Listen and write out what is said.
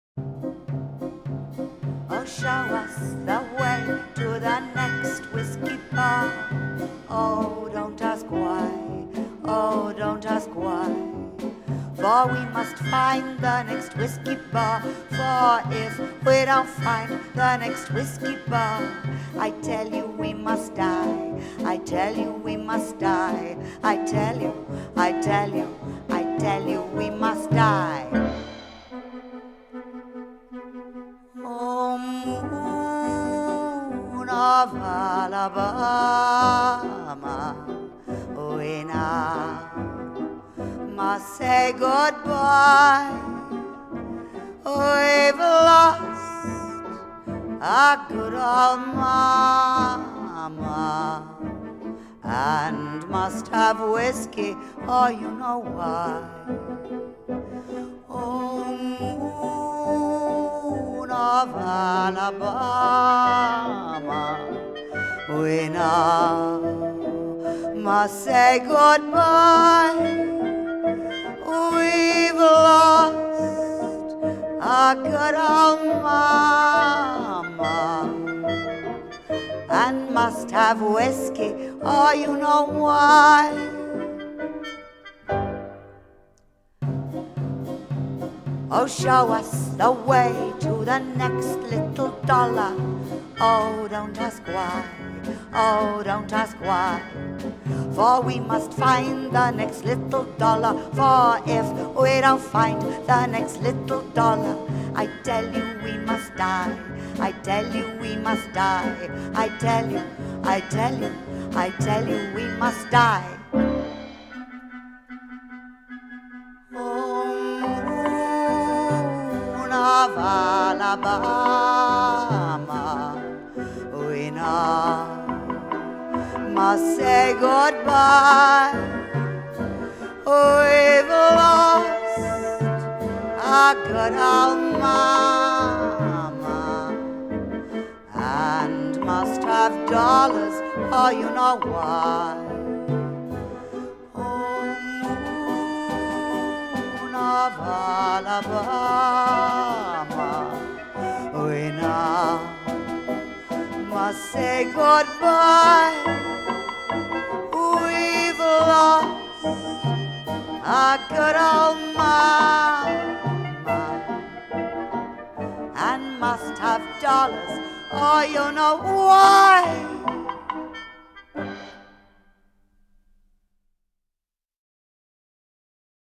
Oh, show us the way to the next whiskey bar. Oh, don't ask why, oh, don't ask why. For we must find the next whiskey bar. For if we don't find the next whiskey bar, I tell you we must die. I tell you we must die. I tell you, I tell you, I tell you we must die. Oh, moon of Alabama, we now must say goodbye. We've lost our good old mama and must have whiskey, oh, you know why. Oh, moon of Alabama, we now must say goodbye. We've lost our good old mama and must have whiskey, oh, you know why. Oh, show us the way to the next little dollar. Oh, don't ask why, oh, don't ask why. For we must find the next little dollar. For if we don't find the next little dollar, I tell you we must die. I tell you we must die. I tell you, I tell you, I tell you we must die. Moon of Alabama, we now must say goodbye. We've lost our good old mama and must have dollars, oh, you know why. Oh, moon of Alabama, we now must say goodbye. We've lost our good old mama and must have dollars, oh, you know why.